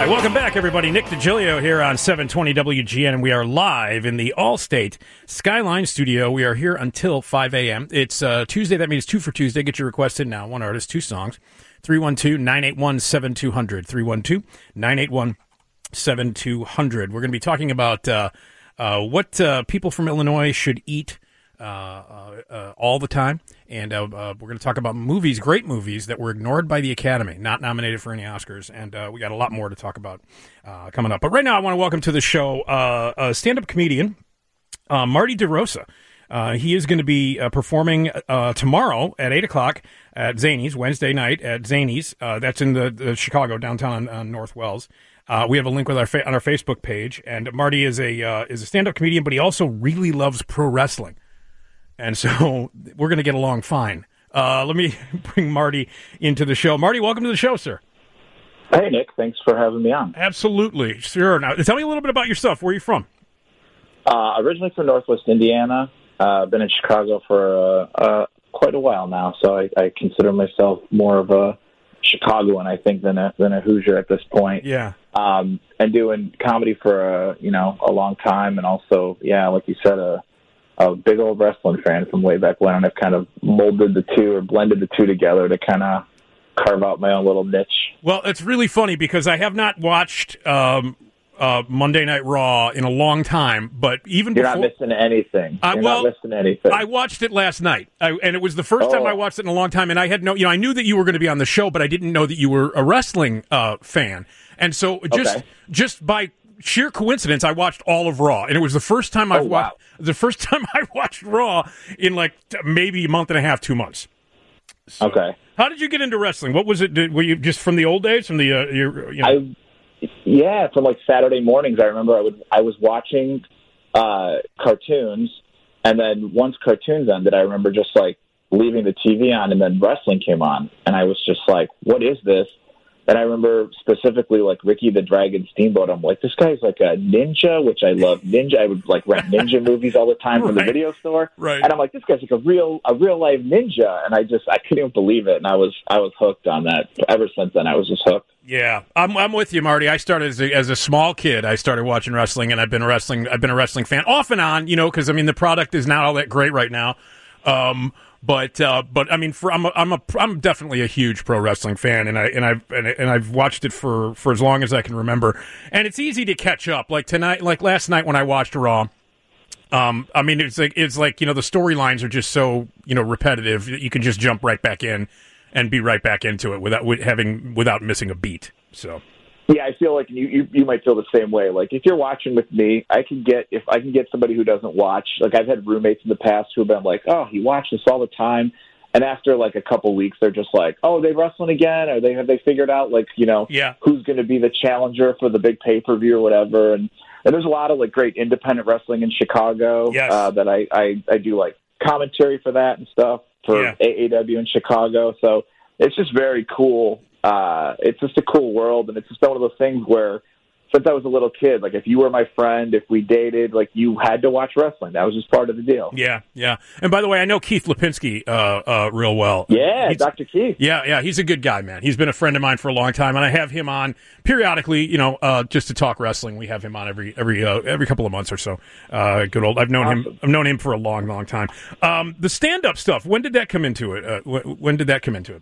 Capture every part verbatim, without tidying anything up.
right, welcome back, everybody. Nick DiGilio here on seven twenty W G N, and we are live in the Allstate Skyline Studio. We are here until five a.m. It's uh, Tuesday. That means two for Tuesday. Get your request in now. One artist, two songs. three one two, nine eight one, seven two zero zero. three one two, nine eight one, seven two zero zero. We're going to be talking about uh, uh, what uh, people from Illinois should eat uh, uh, uh, all the time. And uh, uh, we're going to talk about movies, great movies that were ignored by the Academy, not nominated for any Oscars. And uh, we got a lot more to talk about uh, coming up. But right now, I want to welcome to the show uh, a stand-up comedian, uh, Marty DeRosa. Uh, he is going to be uh, performing uh, tomorrow at eight o'clock at Zanies, Wednesday night at Zanies. Uh, that's in the, the Chicago, downtown on, on North Wells. Uh, we have a link with our fa- on our Facebook page. And Marty is a uh, is a stand-up comedian, but he also really loves pro wrestling. And so we're going to get along fine. Uh, let me bring Marty into the show. Marty, welcome to the show, sir. Hey, Nick. Thanks for having me on. Absolutely. Sure. Now, tell me a little bit about yourself. Where are you from? Uh, originally from Northwest Indiana. Uh, I've been in Chicago for uh, uh, quite a while now, so I, I consider myself more of a Chicagoan, I think, than a, than a Hoosier at this point. Yeah. Um, and doing comedy for, uh, you know, a long time, and also, yeah, like you said, a a big old wrestling fan from way back when, and I've kind of molded the two or blended the two together to kind of carve out my own little niche. Well, it's really funny because I have not watched um, uh, Monday Night Raw in a long time, but even You're before... not missing anything. I, You're well, not missing anything. I watched it last night, I, and it was the first oh. time I watched it in a long time, and I had no... You know, I knew that you were going to be on the show, but I didn't know that you were a wrestling uh, fan. And so just okay. just by... sheer coincidence, I watched all of Raw, and it was the first time I've oh, wow. watched the first time I watched Raw in like maybe a month and a half, two months. So, okay. How did you get into wrestling? What was it? Did, were you just from the old days, from the uh, your, you know? I, yeah, from like Saturday mornings. I remember I would I was watching uh, cartoons, and then once cartoons ended, I remember just like leaving the T V on, and then wrestling came on, and I was just like, "What is this?" And I remember specifically, like, Ricky the Dragon Steamboat. I'm like, this guy's like a ninja, which I love. Ninja. I would, like, rent ninja movies all the time from right. the video store. Right. And I'm like, this guy's like a real a real life ninja. And I just, I couldn't even believe it. And I was I was hooked on that. Ever since then, I was just hooked. Yeah, I'm I'm with you, Marty. I started as a, as a small kid. I started watching wrestling, and I've been a wrestling I've been a wrestling fan off and on, you know, because, I mean, the product is not all that great right now. Um But uh, but I mean, for, I'm a, I'm a I'm definitely a huge pro wrestling fan, and I and I've and, and I've watched it for, for as long as I can remember, and it's easy to catch up. Like tonight, like last night when I watched Raw, um, I mean, it's like it's like you know the storylines are just so you know repetitive that you can just jump right back in and be right back into it without with having without missing a beat. So. Yeah, I feel like you, you you might feel the same way. Like if you're watching with me, I can get if I can get somebody who doesn't watch. Like I've had roommates in the past who have been like, "Oh, he watched this all the time," and after like a couple weeks, they're just like, "Oh, they wrestling again?" Or they have they figured out like you know yeah. who's going to be the challenger for the big pay per view or whatever. And, and there's a lot of like great independent wrestling in Chicago yes. uh, that I, I I do like commentary for that and stuff for yeah. A A W in Chicago. So it's just very cool. Uh, it's just a cool world, and it's just one of those things where, since I was a little kid, like if you were my friend, if we dated, like you had to watch wrestling. That was just part of the deal. Yeah, yeah. And by the way, I know Keith Lipinski uh, uh, real well. Yeah, he's, Doctor Keith. Yeah, yeah. He's a good guy, man. He's been a friend of mine for a long time, and I have him on periodically, you know, uh, just to talk wrestling. We have him on every every uh, every couple of months or so. Uh, good old. I've known awesome. him. I've known him for a long, long time. Um, the stand-up stuff. When did that come into it? Uh, wh- when did that come into it?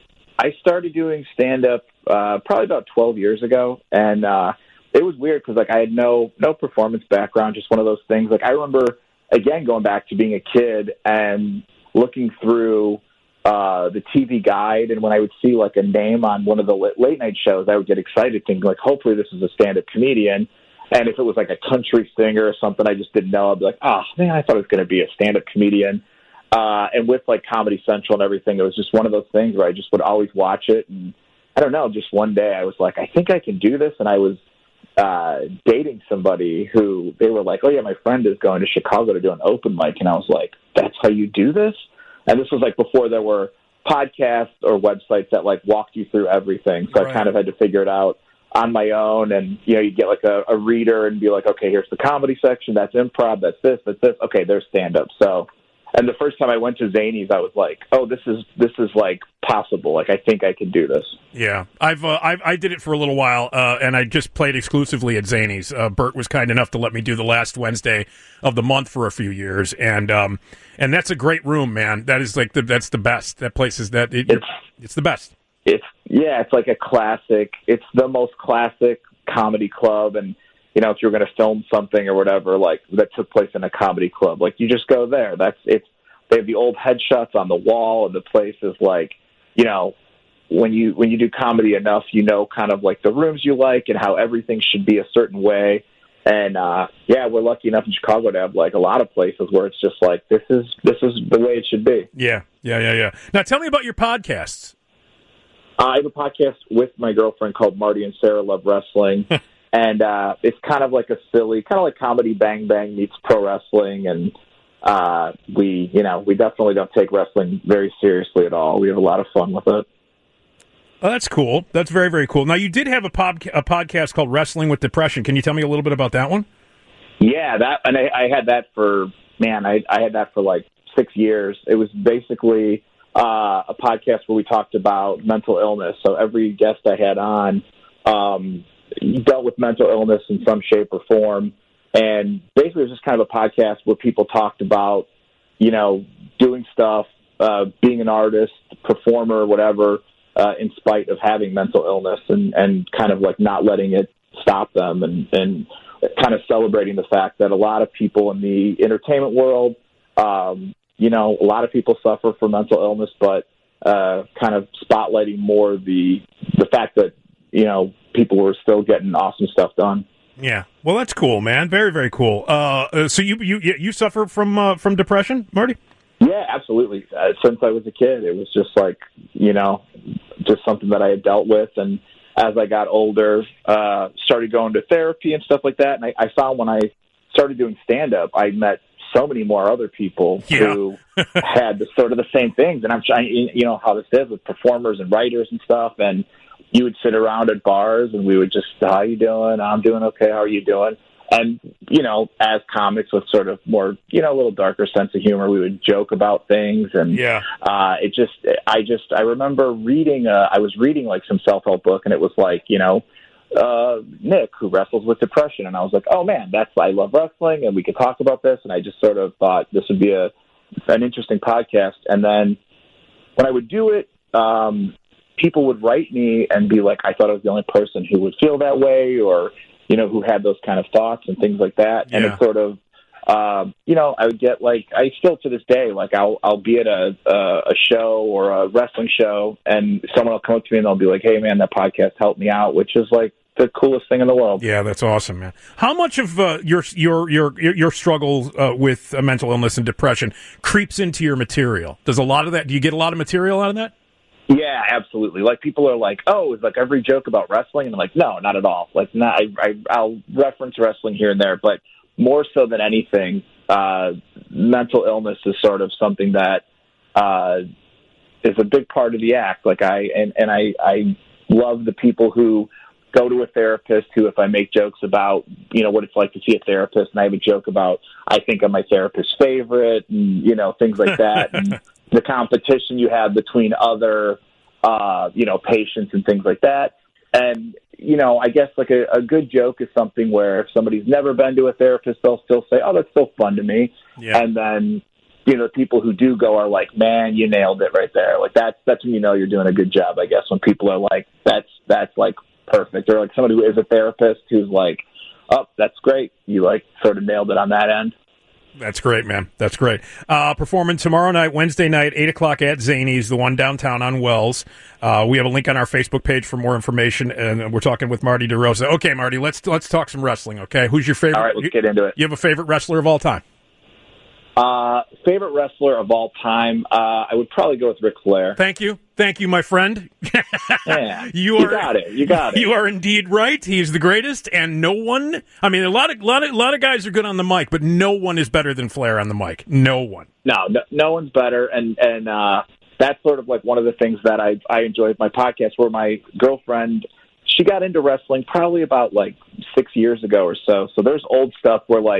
I started doing stand-up uh, probably about twelve years ago, and uh, it was weird because like I had no no performance background, just one of those things. Like I remember again going back to being a kid and looking through uh, the T V guide, and when I would see like a name on one of the late night shows, I would get excited, thinking like, hopefully this is a stand-up comedian. And if it was like a country singer or something I just didn't know, I'd be like, oh man, I thought it was going to be a stand-up comedian. Uh, and with like Comedy Central and everything, it was just one of those things where I just would always watch it. And I don't know, just one day I was like, I think I can do this. And I was uh, dating somebody who they were like, oh yeah, my friend is going to Chicago to do an open mic. And I was like, that's how you do this? And this was like before there were podcasts or websites that like walked you through everything. So right. I kind of had to figure it out on my own. And, you know, you get like a, a reader and be like, okay, here's the comedy section. That's improv. That's this, that's this. Okay, there's stand up. So And the first time I went to Zanies, I was like, "Oh, this is this is like possible. Like, I think I can do this." Yeah, I've, uh, I've I did it for a little while, uh, and I just played exclusively at Zanies. Uh, Bert was kind enough to let me do the last Wednesday of the month for a few years, and um, and that's a great room, man. That is like the that's the best. That place is that it, it's it's the best. It's yeah, it's like a classic. It's the most classic comedy club, and you know, if you're going to film something or whatever, like that took place in a comedy club, like you just go there. That's it's. They have the old headshots on the wall, and the place is like, you know, when you when you do comedy enough, you know, kind of like the rooms you like and how everything should be a certain way. And uh, yeah, we're lucky enough in Chicago to have like a lot of places where it's just like this is this is the way it should be. Yeah, yeah, yeah, yeah. Now tell me about your podcasts. Uh, I have a podcast with my girlfriend called Marty and Sarah Love Wrestling. And uh, it's kind of like a silly, kind of like Comedy Bang Bang meets pro wrestling. And uh, we, you know, we definitely don't take wrestling very seriously at all. We have a lot of fun with it. Oh, that's cool. That's very, very cool. Now, you did have a, pod- a podcast called Wrestling with Depression. Can you tell me a little bit about that one? Yeah, that, and I, I had that for, man, I, I had that for like six years. It was basically uh, a podcast where we talked about mental illness. So every guest I had on, um, dealt with mental illness in some shape or form. And basically it was just kind of a podcast where people talked about, you know, doing stuff, uh, being an artist, performer, whatever, uh, in spite of having mental illness and, and kind of like not letting it stop them and, and kind of celebrating the fact that a lot of people in the entertainment world, um, you know, a lot of people suffer from mental illness, but uh, kind of spotlighting more the the fact that, you know, people were still getting awesome stuff done. Yeah, well, that's cool, man. Very, very cool. Uh, so you you you suffer from uh, from depression, Marty? Yeah, absolutely. Uh, since I was a kid, it was just like, you know, just something that I had dealt with. And as I got older, uh, started going to therapy and stuff like that. And I, I found when I started doing stand-up, I met so many more other people yeah. who had the, sort of the same things. And I'm trying, you know, how this is with performers and writers and stuff. And you would sit around at bars and we would just, how you doing? I'm doing okay. How are you doing? And, you know, as comics with sort of more, you know, a little darker sense of humor, we would joke about things. And yeah. uh, it just, I just, I remember reading, uh, I was reading like some self-help book and it was like, you know, uh, Nick who wrestles with depression. And I was like, oh man, that's, I love wrestling and we could talk about this. And I just sort of thought this would be a, an interesting podcast. And then when I would do it, um, people would write me and be like, I thought I was the only person who would feel that way or, you know, who had those kind of thoughts and things like that. Yeah. And it's sort of, um, you know, I would get like, I still to this day, like I'll, I'll be at a, a, a show or a wrestling show and someone will come up to me and they'll be like, hey man, that podcast helped me out, which is like the coolest thing in the world. Yeah, that's awesome, man. How much of uh, your, your, your, your struggles uh, with uh, mental illness and depression creeps into your material? Does a lot of that, do you get a lot of material out of that? Yeah, absolutely. Like people are like, "Oh, is like every joke about wrestling?" And I'm like, "No, not at all. Like, not. I, I, I'll reference wrestling here and there, but more so than anything, uh, mental illness is sort of something that uh, is a big part of the act. Like I and and I, I love the people who go to a therapist who, if I make jokes about, you know, what it's like to see a therapist, and I have a joke about, I think I'm my therapist's favorite, and you know, things like that. And the competition you have between other, uh, you know, patients and things like that. And, you know, I guess like a, a good joke is something where if somebody's never been to a therapist, they'll still say, oh, that's still fun to me. Yeah. And then, you know, people who do go are like, man, you nailed it right there. Like that's, that's when you know you're doing a good job, I guess, when people are like, that's, that's like perfect. Or like somebody who is a therapist who's like, oh, that's great. You like sort of nailed it on that end. That's great, man. That's great. Uh, performing tomorrow night, Wednesday night, eight o'clock at Zanies, the one downtown on Wells. Uh, we have a link on our Facebook page for more information, and we're talking with Marty DeRosa. Okay, Marty, let's let's talk some wrestling, okay? Who's your favorite? All right, let's get into it. You have a favorite wrestler of all time? Uh, favorite wrestler of all time, uh, I would probably go with Ric Flair. Thank you. Thank you, my friend. Yeah, you, are, you got it. You got it. You are indeed right. He's the greatest, and no one, I mean, a lot of, lot of, lot of guys are good on the mic, but no one is better than Flair on the mic. No one. No, no, no one's better, and, and uh, that's sort of like one of the things that I, I enjoy with my podcast, where my girlfriend, she got into wrestling probably about like six years ago or so, so there's old stuff where like,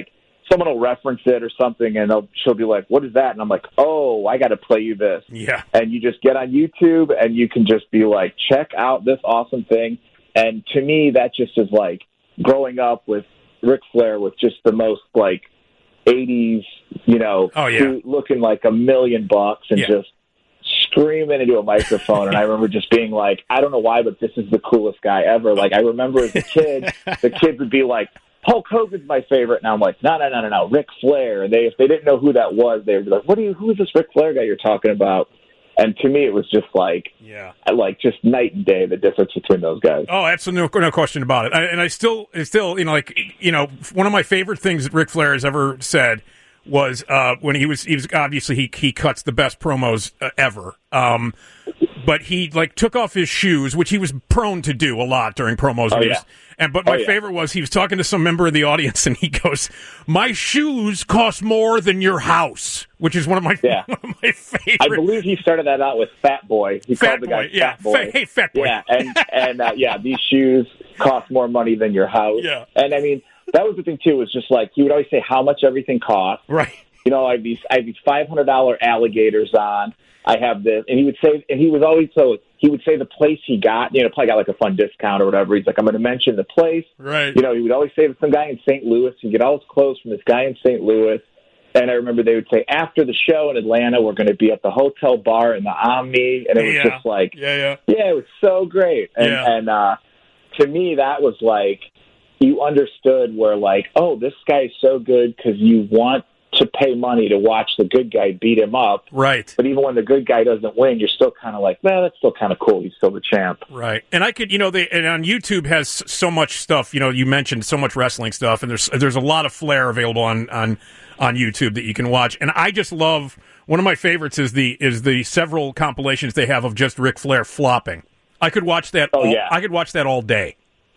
someone will reference it or something, and they'll, she'll be like, "What is that?" And I'm like, "Oh, I got to play you this." Yeah. And you just get on YouTube, and you can just be like, "Check out this awesome thing." And to me, that just is like growing up with Ric Flair with just the most like eighties, you know, oh, yeah. suit, looking like a million bucks, and yeah. just screaming into a microphone. And I remember just being like, I don't know why, but this is the coolest guy ever. Like, I remember as a kid, the kids would be like, Hulk Hogan's my favorite. And I'm like, no, no, no, no, no, Ric Flair. And they, if they didn't know who that was, they would be like, what are you, who is this Ric Flair guy you're talking about? And to me, it was just like, yeah, like just night and day, the difference between those guys. Oh, absolutely, no, no question about it. I, and I still, I still, you know, like, you know, one of my favorite things that Ric Flair has ever said was uh, when he was, he was obviously he he cuts the best promos uh, ever. Um, but he like took off his shoes, which he was prone to do a lot during promos. Oh, he yeah. was, and but my oh, yeah. favorite was he was talking to some member of the audience, and he goes, "My shoes cost more than your house," which is one of my yeah. one of my favorite. I believe he started that out with Fat Boy. He Fat called the guy boy, yeah. Fat Boy. Fa- hey, Fat Boy. Yeah, and and uh, yeah, these shoes cost more money than your house. Yeah, and I mean that was the thing too. Was just like he would always say how much everything cost. Right. You know, I have these I have these five hundred dollar alligators on. I have this, and he would say, and he was always so. He would say the place he got, you know, probably got like a fun discount or whatever. He's like, I'm going to mention the place. Right. You know, he would always say to some guy in Saint Louis, you get all his clothes from this guy in Saint Louis. And I remember they would say, after the show in Atlanta, we're going to be at the hotel bar in the Omni. And it was yeah. just like, yeah, yeah. Yeah, it was so great. And, yeah. and uh, to me, that was like, you understood where like, oh, this guy is so good because you want to pay money to watch the good guy beat him up. Right. But even when the good guy doesn't win, you're still kind of like, well, that's still kind of cool. He's still the champ. Right. And I could, you know, they, and on YouTube has so much stuff, you know, you mentioned so much wrestling stuff, and there's there's a lot of flair available on, on, on YouTube that you can watch. And I just love, one of my favorites is the is the several compilations they have of just Ric Flair flopping. I could watch that. Oh, all, yeah. I could watch that all day.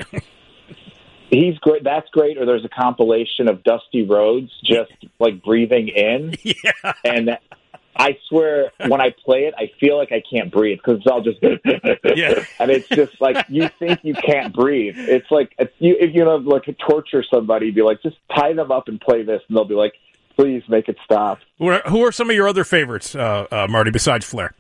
He's great. That's great. Or there's a compilation of Dusty Rhodes just like breathing in. Yeah. And I swear when I play it, I feel like I can't breathe because it's all just, yeah. And it's just like, you think you can't breathe. It's like, if you, if you know, like to torture somebody, be like, just tie them up and play this. And they'll be like, please make it stop. Who are, who are some of your other favorites, uh, uh, Marty, besides Flair?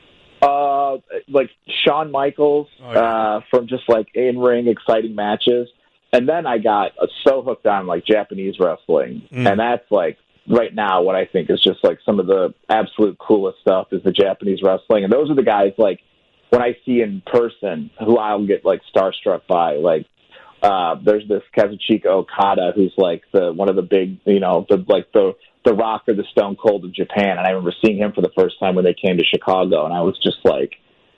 Uh, like Shawn Michaels, oh, yeah. uh, from just like in-ring exciting matches. And then I got so hooked on like Japanese wrestling. Mm. And that's like right now what I think is just like some of the absolute coolest stuff is the Japanese wrestling. And those are the guys like when I see in person who I'll get like starstruck by. Like uh, there's this Kazuchika Okada who's like the one of the big, you know, the like the the Rock or the Stone Cold of Japan. And I remember seeing him for the first time when they came to Chicago. And I was just like,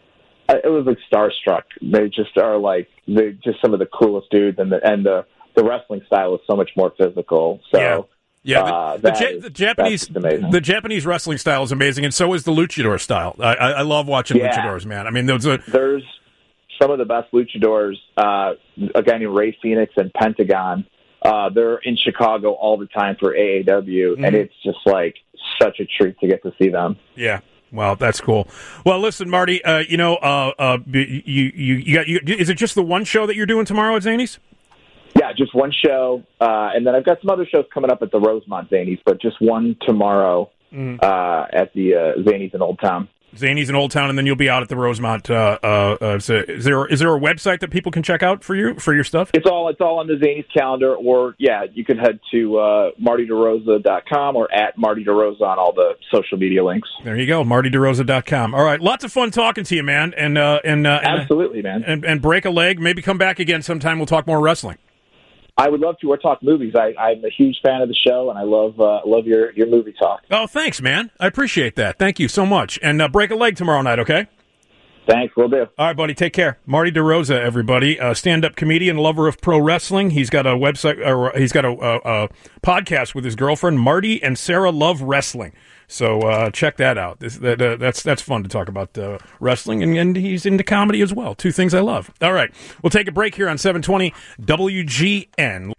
it was like starstruck. They just are like they just some of the coolest dudes, and the and the, the wrestling style is so much more physical. So yeah, yeah. The, uh, the, ja- is, the Japanese the Japanese wrestling style is amazing, and so is the luchador style. I, I, I love watching yeah. luchadors, man. I mean, there's a there's some of the best luchadors. Uh, a guy named Ray Phoenix and Pentagon. Uh, they're in Chicago all the time for A A W, mm-hmm. and it's just like such a treat to get to see them. Yeah. Well, that's cool. Well, listen, Marty. Uh, you know, uh, uh, you you you got. You, is it just the one show that you're doing tomorrow at Zany's? Yeah, just one show, uh, and then I've got some other shows coming up at the Rosemont Zany's, but just one tomorrow mm. uh, at the uh, Zany's in Old Town. Zany's in Old Town, and then you'll be out at the Rosemont. Uh, uh, uh, is there is there a website that people can check out for you for your stuff? It's all it's all on the Zany's calendar, or yeah, you can head to uh, marty derosa dot com or at Marty DeRosa on all the social media links. There you go, marty derosa dot com. All right, lots of fun talking to you, man, and uh, and, uh, and absolutely, man, and, and break a leg. Maybe come back again sometime. We'll talk more wrestling. I would love to. Or talk movies. I, I'm a huge fan of the show, and I love uh, love your, your movie talk. Oh, thanks, man. I appreciate that. Thank you so much. And uh, break a leg tomorrow night, okay? Thanks. Will do. All right, buddy. Take care. Marty DeRosa, everybody, uh, stand-up comedian, lover of pro wrestling. He's got a website, or he's got a, a, a podcast with his girlfriend. Marty and Sarah love wrestling. So uh, check that out. This, that, uh, that's that's fun to talk about uh, wrestling, and, and he's into comedy as well. Two things I love. All right, we'll take a break here on seven twenty W G N.